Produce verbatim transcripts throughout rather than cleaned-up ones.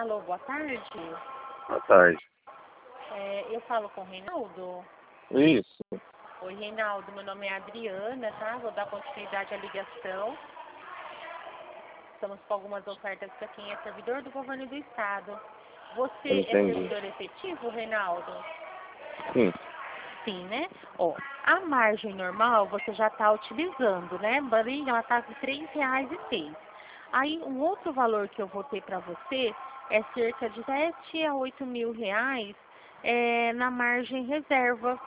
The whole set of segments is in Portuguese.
Alô, boa tarde. Boa tarde. É, eu falo com o Reinaldo. Isso. Oi, Reinaldo, meu nome é Adriana, tá? Vou dar continuidade à ligação. Estamos com algumas ofertas para quem é servidor do governo do estado. Você é Entendi. servidor efetivo, Reinaldo? Sim. Sim, né? Ó, a margem normal você já está utilizando, né? Porém, ela está de três reais e seis. Aí, um outro valor que eu vou ter para você é cerca de sete a oito mil reais é, na margem reserva.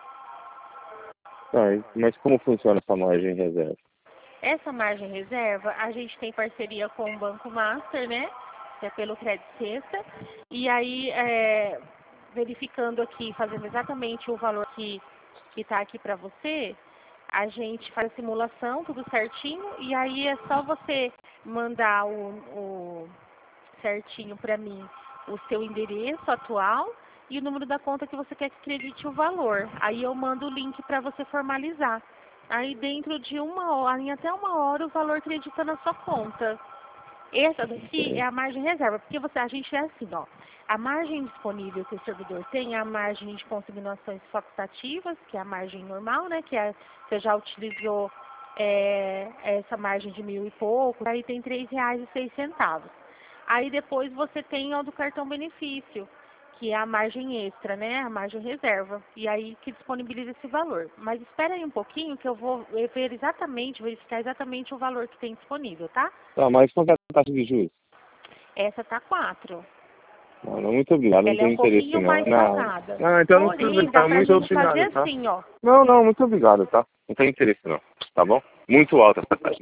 Tá, mas como funciona essa margem reserva? Essa margem reserva, a gente tem parceria com o Banco Master, né? Que é pelo Crédito Sexta. E aí, é, verificando aqui, fazendo exatamente o valor que está aqui para você, a gente faz a simulação, tudo certinho, e aí é só você mandar o, o certinho para mim o seu endereço atual e o número da conta que você quer que acredite o valor. Aí eu mando o link para você formalizar. Aí dentro de uma hora, em até uma hora, o valor acredita na sua conta. Essa daqui é a margem reserva, porque você, a gente é assim, ó. A margem disponível que o servidor tem é a margem de consignações facultativas, que é a margem normal, né? Que é, você já utilizou é, essa margem de mil e pouco, aí tem três reais e seis centavos. Aí depois você tem o do cartão benefício, que é a margem extra, né? A margem reserva. E aí que disponibiliza esse valor. Mas espera aí um pouquinho que eu vou ver exatamente, verificar exatamente o valor que tem disponível, tá? Tá, mas qual que é a taxa de juros? Essa tá quatro. Não, não, muito obrigado, não Ela é tenho um interesse pouquinho não. mais Não, salgada. não então não Porém, precisa, dá tá, pra muito gente fazer obrigado, tá? assim, ó. Não, não, muito obrigado, tá? Não tenho interesse não, tá bom? Muito alta essa taxa.